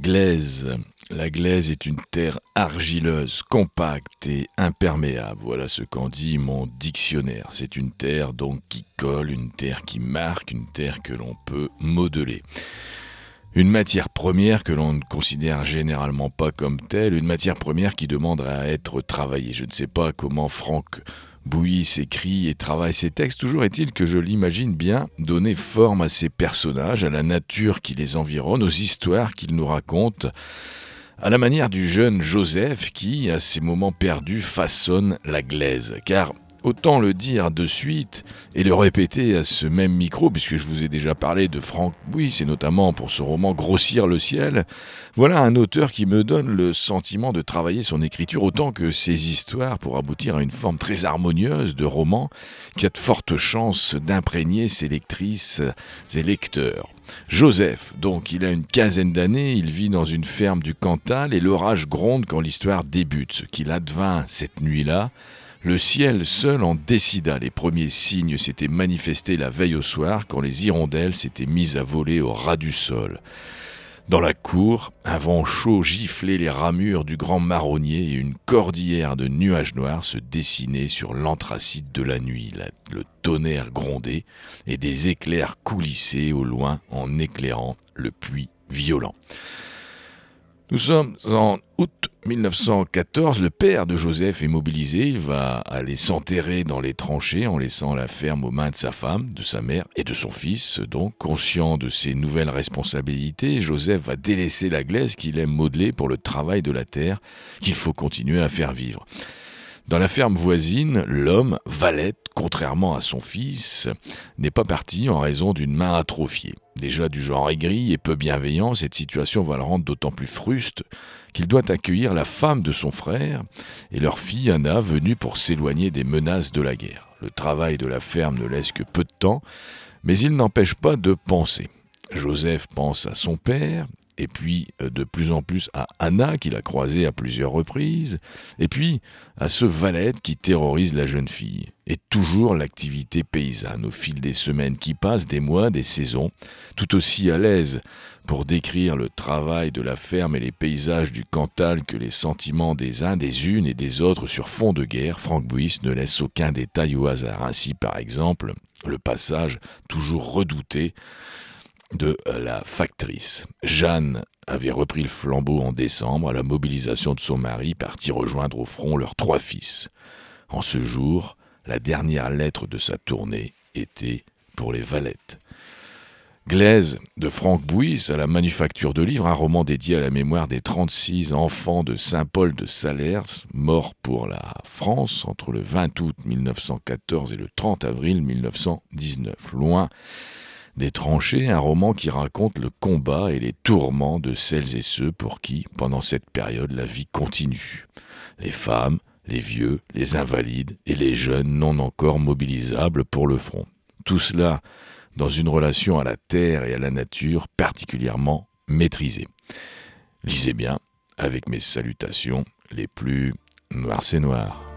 Glaise. La glaise est une terre argileuse, compacte et imperméable. Voilà ce qu'en dit mon dictionnaire. C'est une terre donc qui colle, une terre qui marque, une terre que l'on peut modeler. Une matière première que l'on ne considère généralement pas comme telle, une matière première qui demande à être travaillée. Je ne sais pas comment Franck Bouis écrit et travaille ses textes, toujours est-il que je l'imagine bien donner forme à ses personnages, à la nature qui les environne, aux histoires qu'il nous raconte, à la manière du jeune Joseph qui, à ses moments perdus, façonne la glaise. Car autant le dire de suite et le répéter à ce même micro, puisque je vous ai déjà parlé de Franck Bouis, c'est notamment pour ce roman Grossir le ciel. Voilà un auteur qui me donne le sentiment de travailler son écriture autant que ses histoires pour aboutir à une forme très harmonieuse de roman qui a de fortes chances d'imprégner ses lectrices et lecteurs. Joseph, donc, il a une quinzaine d'années, il vit dans une ferme du Cantal et l'orage gronde quand l'histoire débute. Ce qu'il advint cette nuit-là, le ciel seul en décida. Les premiers signes s'étaient manifestés la veille au soir quand les hirondelles s'étaient mises à voler au ras du sol. Dans la cour, un vent chaud giflait les ramures du grand marronnier et une cordillère de nuages noirs se dessinait sur l'anthracite de la nuit. Le tonnerre grondait et des éclairs coulissaient au loin en éclairant le puits violent. Nous sommes en août 1914, le père de Joseph est mobilisé, il va aller s'enterrer dans les tranchées en laissant la ferme aux mains de sa femme, de sa mère et de son fils. Donc, conscient de ses nouvelles responsabilités, Joseph va délaisser la glaise qu'il aime modeler pour le travail de la terre qu'il faut continuer à faire vivre. Dans la ferme voisine, l'homme, Valette, contrairement à son fils, n'est pas parti en raison d'une main atrophiée. Déjà du genre aigri et peu bienveillant, cette situation va le rendre d'autant plus fruste qu'il doit accueillir la femme de son frère et leur fille Anna, venue pour s'éloigner des menaces de la guerre. Le travail de la ferme ne laisse que peu de temps, mais il n'empêche pas de penser. Joseph pense à son père, et puis de plus en plus à Anna, qu'il a croisée à plusieurs reprises, et puis à ce Valette qui terrorise la jeune fille. Et toujours l'activité paysanne, au fil des semaines qui passent, des mois, des saisons, tout aussi à l'aise pour décrire le travail de la ferme et les paysages du Cantal que les sentiments des uns, des unes et des autres sur fond de guerre, Franck Bouis ne laisse aucun détail au hasard. Ainsi, par exemple, le passage toujours redouté de la factrice. Jeanne avait repris le flambeau en décembre à la mobilisation de son mari, parti rejoindre au front leurs 3 fils. En ce jour, la dernière lettre de sa tournée était pour les Valettes. Glaise de Franck Bouis à la Manufacture de livres, un roman dédié à la mémoire des 36 enfants de Saint-Paul de Salers, morts pour la France entre le 20 août 1914 et le 30 avril 1919. Loin des tranchées, un roman qui raconte le combat et les tourments de celles et ceux pour qui, pendant cette période, la vie continue. Les femmes, les vieux, les invalides et les jeunes non encore mobilisables pour le front. Tout cela dans une relation à la terre et à la nature particulièrement maîtrisée. Lisez bien, avec mes salutations les plus noires c'est noir.